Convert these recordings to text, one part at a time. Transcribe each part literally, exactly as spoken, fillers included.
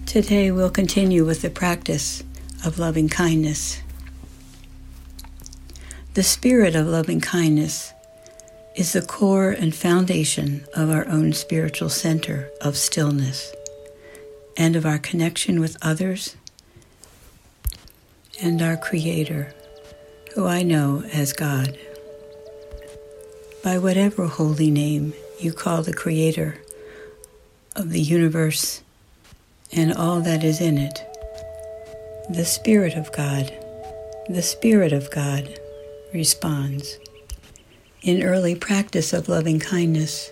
Today we'll continue with the practice of loving kindness. The spirit of loving kindness is the core and foundation of our own spiritual center of stillness and of our connection with others and our Creator, who I know as God. By whatever holy name you call the Creator of the universe and all that is in it, the Spirit of God, the Spirit of God responds. In early practice of loving kindness,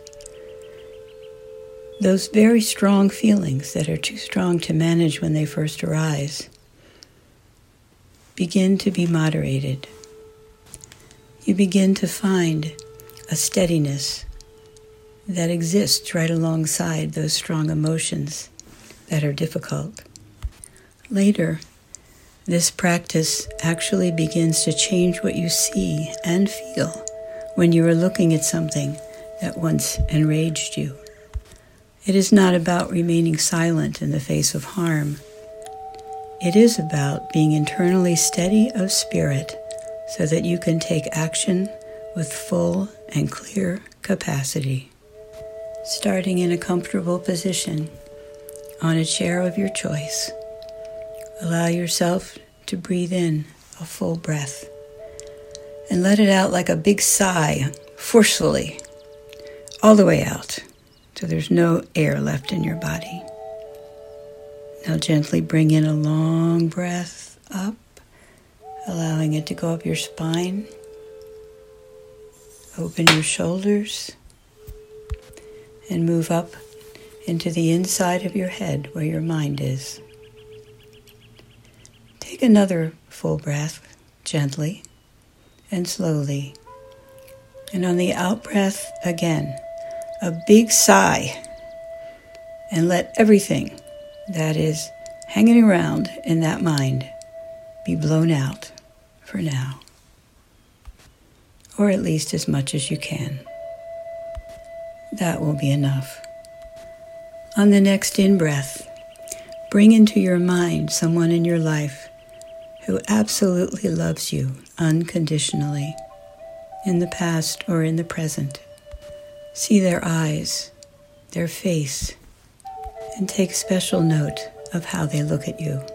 those very strong feelings that are too strong to manage when they first arise begin to be moderated. You begin to find a steadiness that exists right alongside those strong emotions that are difficult. Later, this practice actually begins to change what you see and feel when you are looking at something that once enraged you. It is not about remaining silent in the face of harm. It is about being internally steady of spirit so that you can take action with full and clear capacity. Starting in a comfortable position on a chair of your choice, allow yourself to breathe in a full breath and let it out like a big sigh, forcefully, all the way out, so there's no air left in your body. Now gently bring in a long breath up, allowing it to go up your spine. Open your shoulders and move up into the inside of your head where your mind is. Take another full breath, gently and slowly. And on the out-breath, again, a big sigh. And let everything that is hanging around in that mind be blown out for now. Or at least as much as you can. That will be enough. On the next in-breath, bring into your mind someone in your life who absolutely loves you unconditionally, in the past or in the present. See their eyes, their face, and take special note of how they look at you.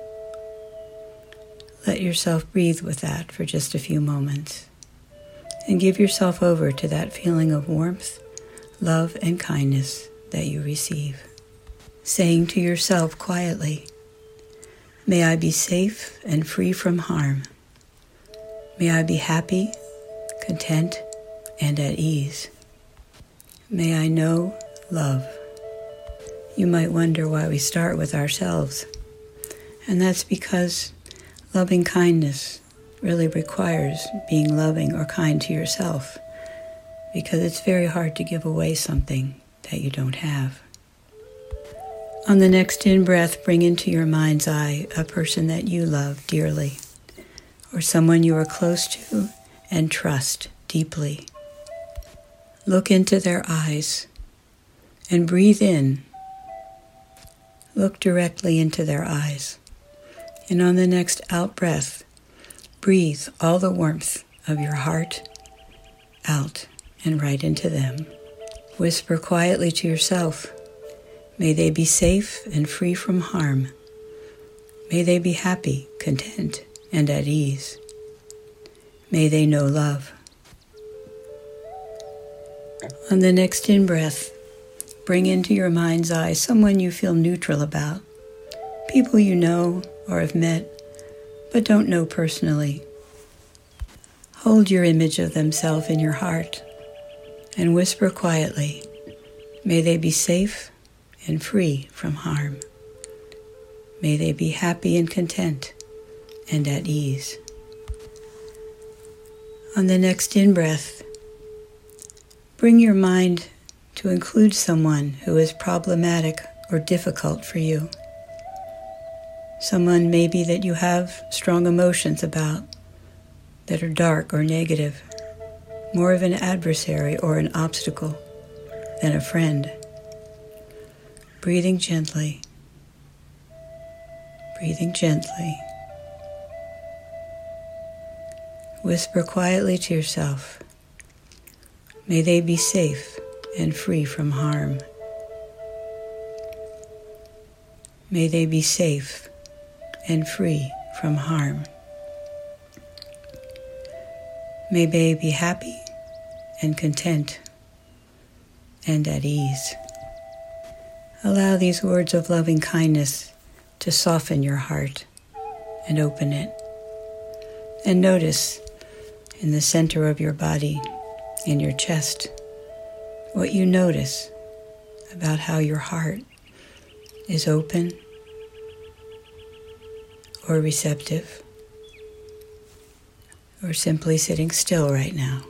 Let yourself breathe with that for just a few moments, and give yourself over to that feeling of warmth, love, and kindness that you receive. Saying to yourself quietly, "May I be safe and free from harm. May I be happy, content, and at ease. May I know love." You might wonder why we start with ourselves, and that's because loving kindness really requires being loving or kind to yourself, because it's very hard to give away something that you don't have. On the next in-breath, bring into your mind's eye a person that you love dearly, or someone you are close to and trust deeply. Look into their eyes and breathe in. Look directly into their eyes. And on the next out-breath, breathe all the warmth of your heart out and right into them. Whisper quietly to yourself, "May they be safe and free from harm. May they be happy, content, and at ease. May they know love." On the next in-breath, bring into your mind's eye someone you feel neutral about, people you know or have met, but don't know personally. Hold your image of themselves in your heart and whisper quietly, "May they be safe and free from harm. May they be happy and content and at ease." On the next in-breath, bring your mind to include someone who is problematic or difficult for you. Someone maybe that you have strong emotions about, that are dark or negative, more of an adversary or an obstacle than a friend. Breathing gently breathing gently. Whisper quietly to yourself, may they be safe and free from harm. May they be safe and free from harm. May they be happy and content and at ease. Allow these words of loving kindness to soften your heart and open it. And notice in the center of your body, in your chest, what you notice about how your heart is open or receptive, or simply sitting still right now.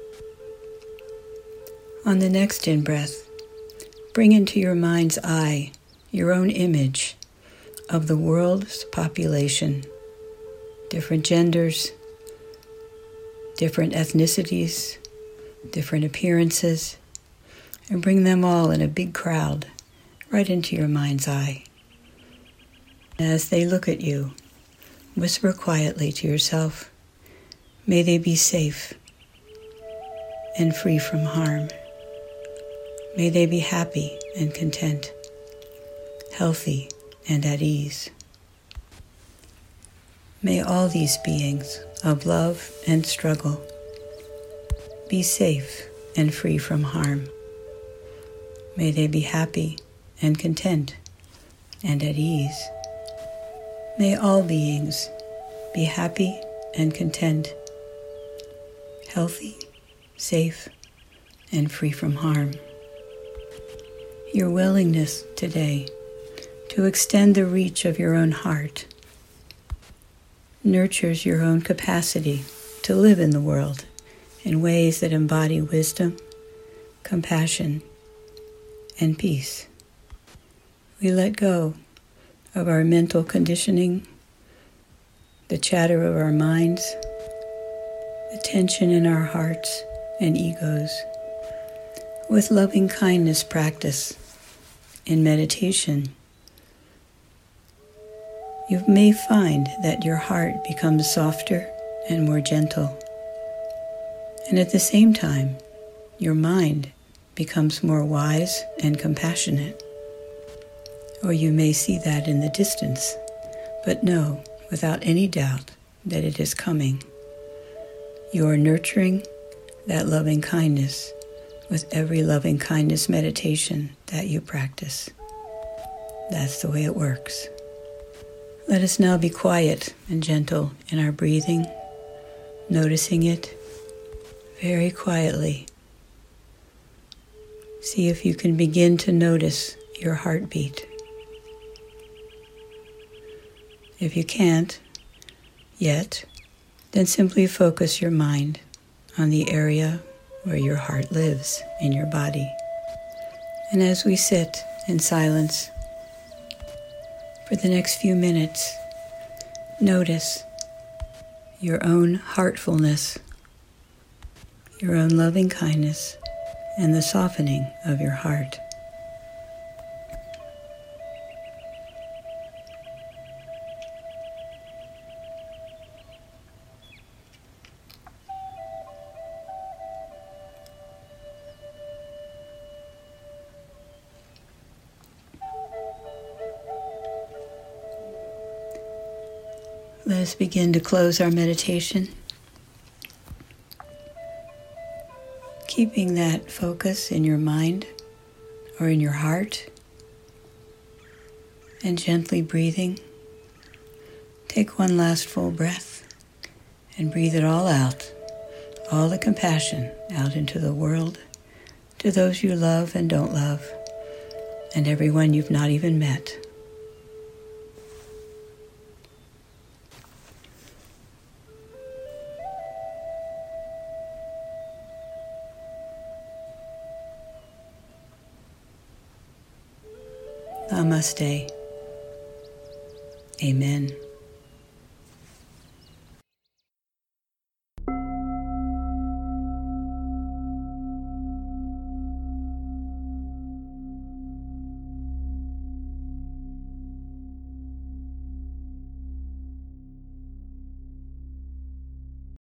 On the next in-breath, bring into your mind's eye your own image of the world's population, different genders, different ethnicities, different appearances, and bring them all in a big crowd right into your mind's eye. As they look at you, whisper quietly to yourself, may they be safe and free from harm. May they be happy and content, healthy and at ease. May all these beings of love and struggle be safe and free from harm. May they be happy and content and at ease. May all beings be happy and content, healthy, safe, and free from harm. Your willingness today to extend the reach of your own heart nurtures your own capacity to live in the world in ways that embody wisdom, compassion, and peace. We let go of our mental conditioning, the chatter of our minds, the tension in our hearts and egos. With loving kindness practice in meditation, you may find that your heart becomes softer and more gentle. And at the same time, your mind becomes more wise and compassionate. Or you may see that in the distance, but know without any doubt that it is coming. You are nurturing that loving kindness with every loving kindness meditation that you practice. That's the way it works. Let us now be quiet and gentle in our breathing, noticing it very quietly. See if you can begin to notice your heartbeat. If you can't yet, then simply focus your mind on the area where your heart lives in your body. And as we sit in silence for the next few minutes, notice your own heartfulness, your own loving kindness, and the softening of your heart. Let us begin to close our meditation, keeping that focus in your mind or in your heart, and gently breathing. Take one last full breath and breathe it all out, all the compassion out into the world, to those you love and don't love, and everyone you've not even met. Namaste. Amen.